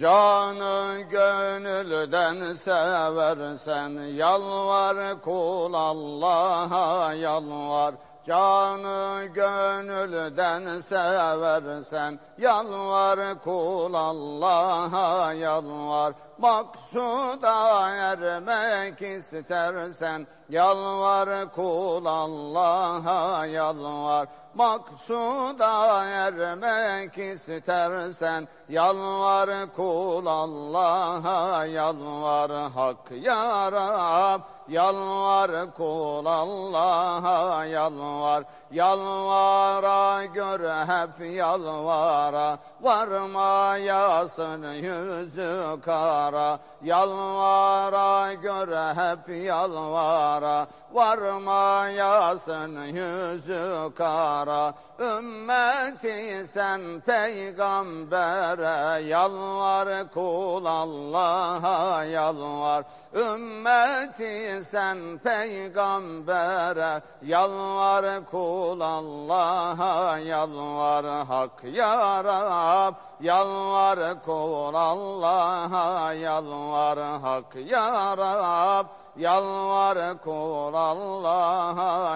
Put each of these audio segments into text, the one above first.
Canı gönülden seversen yalvar, kul Allah'a yalvar. Canı gönülden seversen yalvar, kul Allah'a yalvar. Maksuda ermek istersen yalvar, kul Allah'a yalvar. Maksuda ermek istersen yalvar, kul Allah'a yalvar. Hak ya Rab yalvar, kul Allah'a yalvar. Yalvara gör hep yalvara, varmayasın yüzü kara. Yalvara gör hep yalvara, varmayasın yüzü kara. Ümmeti sen peygambere yalvar, kul Allah'a yalvar. Ümmeti sen peygambere yalvar, kul Allah'a yalvar. Hak ya Rab yalvar, kul Allah'a yalvar. Hak ya Rab yalvar, kul Allah'a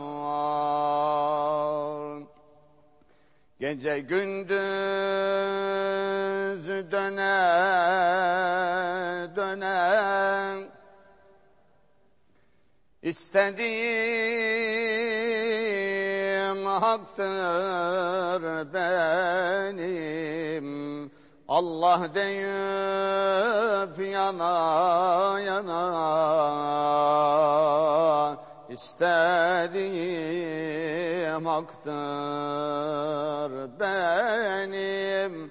yalvar. Gece gündüz döne döne İstediğim haktır benim. Allah deyip yana yana İstediğim haktır benim.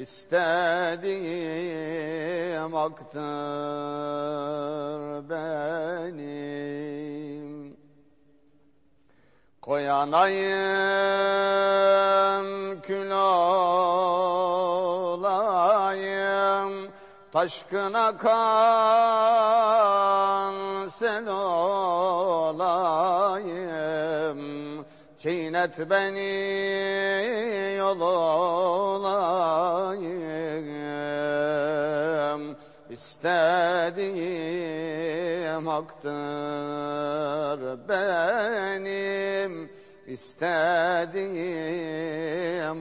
İstediğim haktır benim. Koyanayım kül olayım, taşkına kan sel olayım. Çiğnet beni yol olayım. İstediğim haktır benim. İstediğim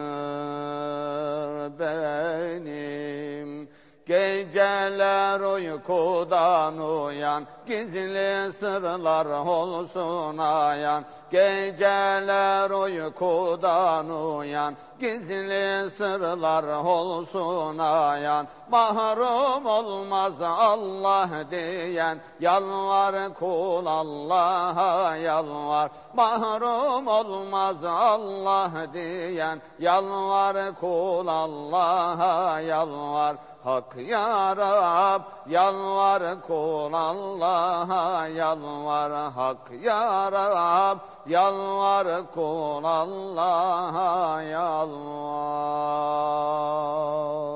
haktır benim. Geceler uykudan uyan, gizli sırlar olsun ayan. Geceler uykudan uyan, gizli sırlar olsun ayan. Mahrum olmaz Allah diyen, yalvar, kul Allah'a yalvar. Mahrum olmaz Allah diyen, yalvar, kul Allah'a yalvar. Hak ya Rab yalvar, kul Allah'a yalvar. Hak ya Rab yalvar, kul Allah'a yalvar.